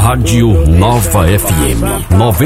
Rádio Nova FM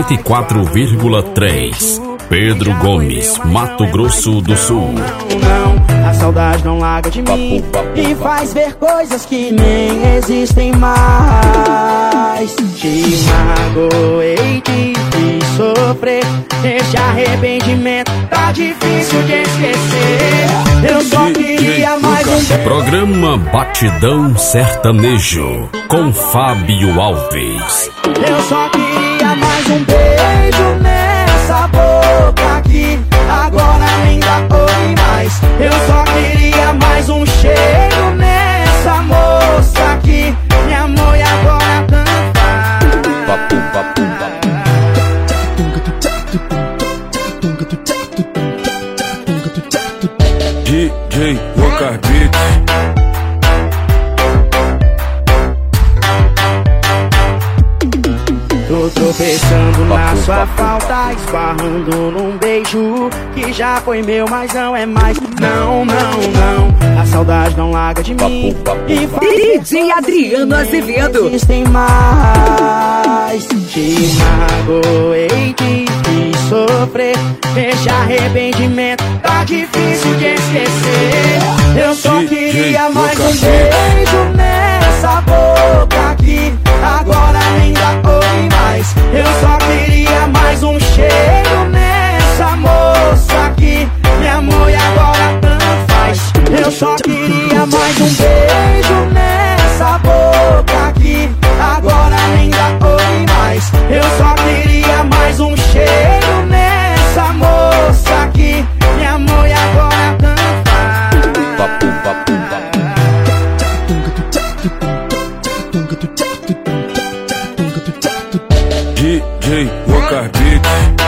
94,3. Pedro Gomes, Mato Grosso do Sul. Não, a saudade não larga de mim e faz ver coisas que nem existem mais. Te magoei, te fiz sofrer. Esse arrependimento tá difícil de esquecer. Eu só queria mais um beijo. Programa Batidão Sertanejo com Fábio Alves. Eu só queria mais um beijo nessa boca aqui. Agora nem dá oi mais. Eu só queria mais um cheiro nessa moça aqui. Me amor e agora tanto faz. DJ Walker Beat. Tô tropeçando na sua falta, esbarrando num beijo que já foi meu, mas não é mais. Não, não, não, a saudade não larga de mim. E DJ Adriano Azevedo. Existem mais. Te magoei, te fiz sofrer. Esse arrependimento tá difícil de esquecer. Eu só queria mais um beijo nessa boca aqui. Agora nem dá oi mais. Eu só queria mais um cheiro nessa moça aqui. Me amor e agora tanto faz. Eu só queria mais um beijo nessa boca aqui. Agora nem dá oi mais. Eu só queria mais um cheiro nessa moça aqui. Me amor e agora tanto faz. DJ Walker Beat.